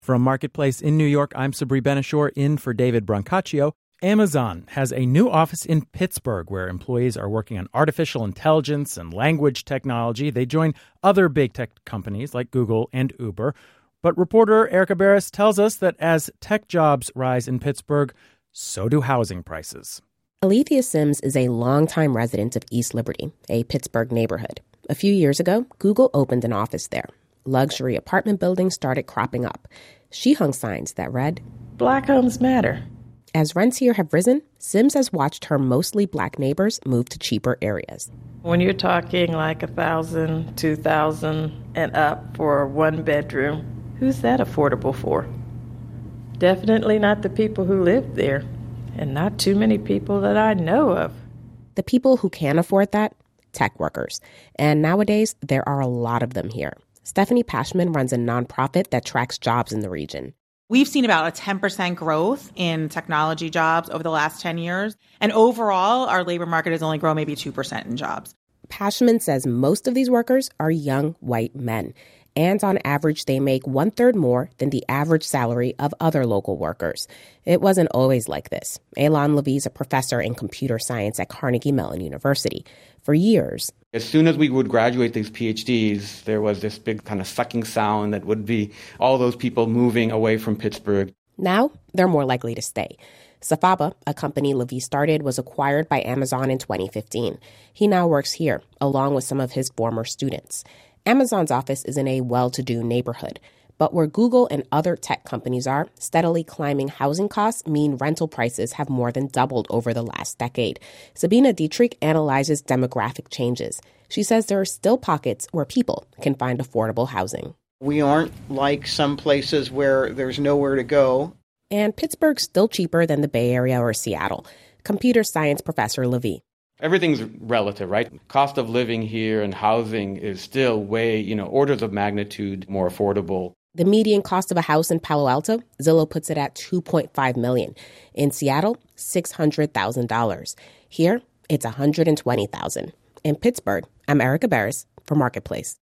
From Marketplace in New York, I'm Sabri Ben-Achour in for David Brancaccio. Amazon has a new office in Pittsburgh where employees are working on artificial intelligence and language technology. They join other big tech companies like Google and Uber. But reporter Erica Barris tells us that as tech jobs rise in Pittsburgh, so do housing prices. Alethea Sims is a longtime resident of East Liberty, a Pittsburgh neighborhood. A few years ago, Google opened an office there. Luxury apartment buildings started cropping up. She hung signs that read, "Black homes matter." As rents here have risen, Sims has watched her mostly black neighbors move to cheaper areas. When you're talking like $1,000, $2,000 and up for one bedroom, who's that affordable for? Definitely not the people who live there, and not too many people that I know of. The people who can afford that? Tech workers. And nowadays, there are a lot of them here. Stephanie Pashman runs a nonprofit that tracks jobs in the region. We've seen about a 10% growth in technology jobs over the last 10 years. And overall, our labor market has only grown maybe 2% in jobs. Pashman says most of these workers are young white men. And on average, they make 1/3 more than the average salary of other local workers. It wasn't always like this. Elan Levy is a professor in computer science at Carnegie Mellon University. For years, as soon as we would graduate these PhDs, there was this big kind of sucking sound that would be all those people moving away from Pittsburgh. Now, they're more likely to stay. Safaba, a company Levy started, was acquired by Amazon in 2015. He now works here, along with some of his former students. Amazon's office is in a well-to-do neighborhood. But where Google and other tech companies are, steadily climbing housing costs mean rental prices have more than doubled over the last decade. Sabina Dietrich analyzes demographic changes. She says there are still pockets where people can find affordable housing. We aren't like some places where there's nowhere to go. And Pittsburgh's still cheaper than the Bay Area or Seattle. Computer science professor Levy. Everything's relative, right? Cost of living here and housing is still way, orders of magnitude more affordable. The median cost of a house in Palo Alto, Zillow puts it at $2.5 million. In Seattle, $600,000. Here, it's $120,000. In Pittsburgh, I'm Erica Barris for Marketplace.